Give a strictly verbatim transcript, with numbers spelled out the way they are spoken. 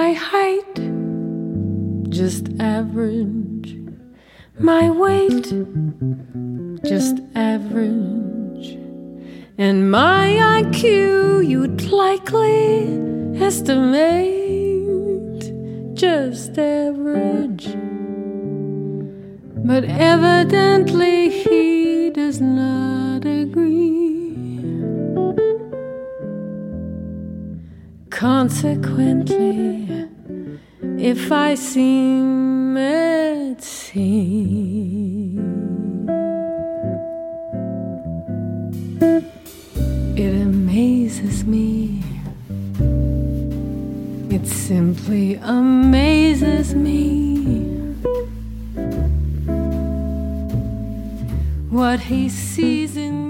My height, just average. My weight, just average. And my I Q, you'd likely estimate just average. But evidently he does not agree. Consequently, if I seem at sea, it amazes me. It simply amazes me what he sees in me.